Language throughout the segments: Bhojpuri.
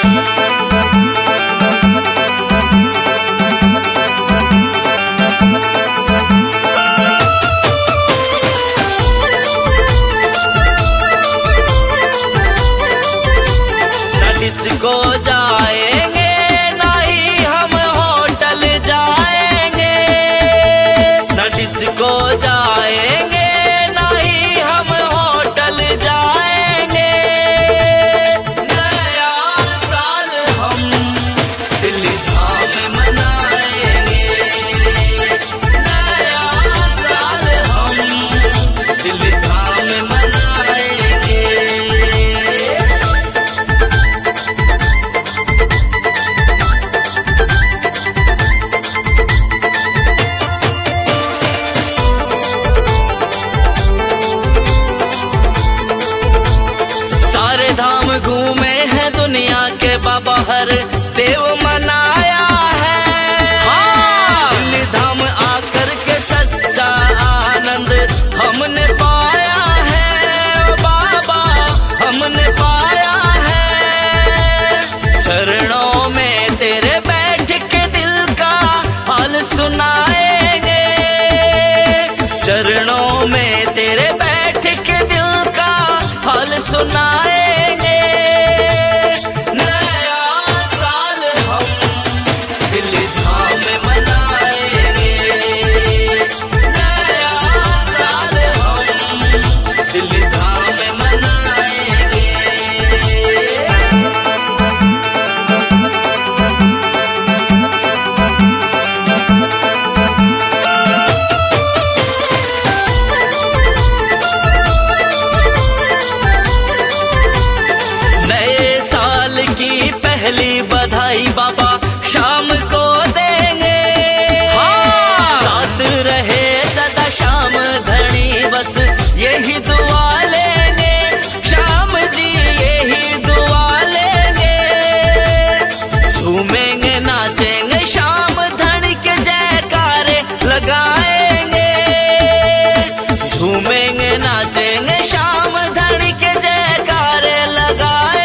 डिस्को जाएंगे नहीं हम होटल जाएंगे, न डिस्को जाएंगे नहीं हम होटल जाएंगे। नया साल हम दिल धाम मनाएंगे, नया साल हम दिल धाम मनाएंगे। धाम घूमे हैं दुनिया के बाबा, हर देव मनाया है। हाँ, दिल्ली धाम आकर के सच्चा आनंद हमने पाया है बाबा, हमने पाया है। चरणों में तेरे बैठ के दिल का हाल सुनाएंगे, चरणों में तेरे बैठ के दिल का हाल सुनाएंगे। पहली बधाई बाबा शाम को देंगे। हाँ, साथ रहे सदा श्याम धनी, बस यही दुआ लेंगे। श्याम जी यही दुआ लेंगे। झूमेंगे नाचेंगे श्याम धनी के जयकारे लगाएंगे, झूमेंगे नाचेंगे श्याम धनी के जयकारे लगाएंगे।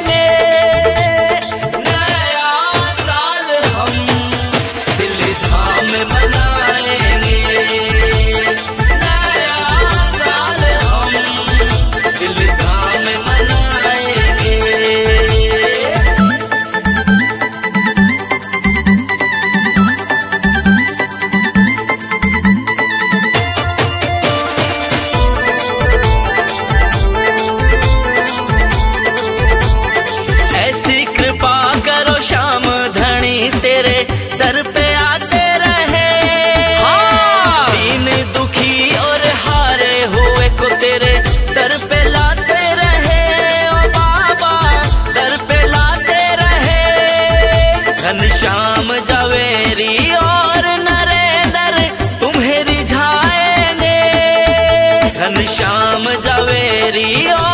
तेरे दर पे आते रहे। हाँ, दीन दुखी और हारे हुए को तेरे दर पे लाते रहे। ओ बाबा दर पे लाते रहे। घनश्याम जवेरी और नरेंद्र तुम्हें रिझाएंगे, घनश्याम जवेरी